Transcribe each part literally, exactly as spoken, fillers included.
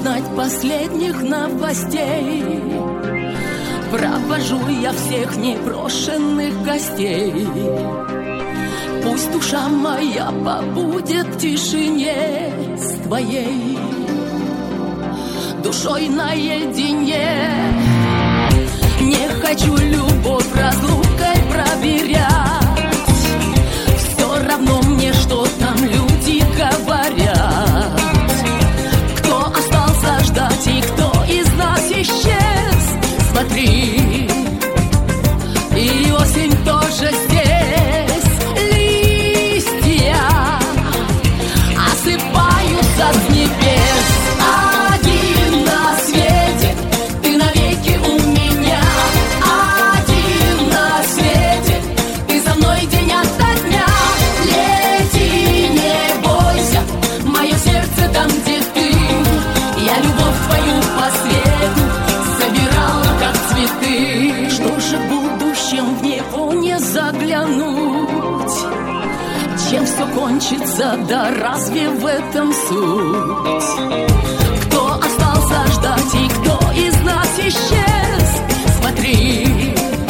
узнать последних новостей. Провожу я всех непрошенных гостей. Пусть душа моя побудет в тишине с твоей душой наедине. Не хочу любовь разлукой проверять. Все равно мне, что там люди говорят. Кто остался ждать и кто из нас исчез? Смотри, и осень тоже здесь. Листья осыпаются с небес. Один на свете, ты навеки у меня. Один на свете, ты за мной день ото дня. Лети, не бойся, мое сердце там, где ты. Я любовь твою по свету собирала, как цветы. Что же в будущем в него не заглянуть? Чем все кончится, да разве в этом суть? Кто остался ждать и кто из нас исчез? Смотри,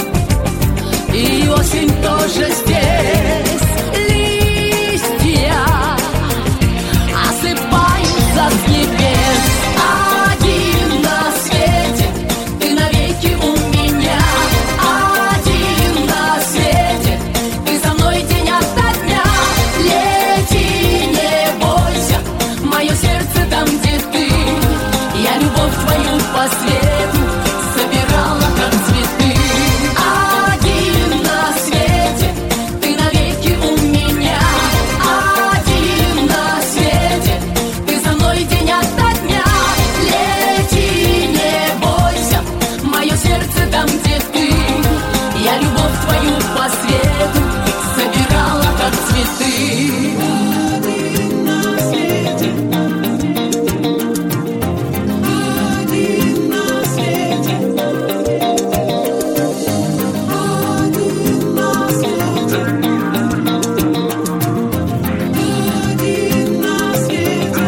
и осень тоже здесь. Листья осыпаются с небес. Один на свете, ты навеки у меня. Один на свете, ты за мной день ото дня. Лети, не бойся, мое сердце там, где ты. Я любовь твою по свету собирала, как цветы. Один на свете, ты навеки у меня. Один на свете, ты за мной день ото дня. Лети, не бойся, мое сердце там, где ты. Я любовь твою по свету собирала, как цветы. Один на свете, один на свете, один на свете, один на свете.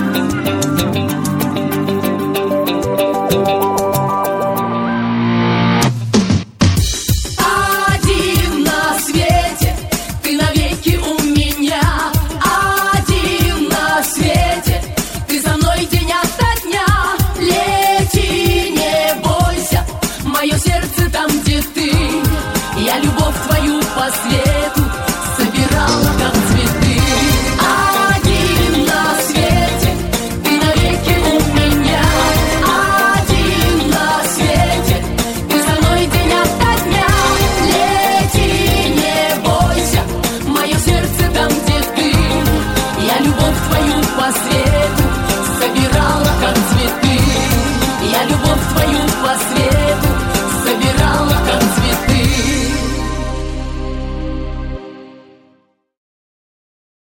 Один на свете, ты навеки у меня. Один на свете, ты за мной день ото дня. Лети, не бойся, мое сердце там, где ты. Я любовь твою по свету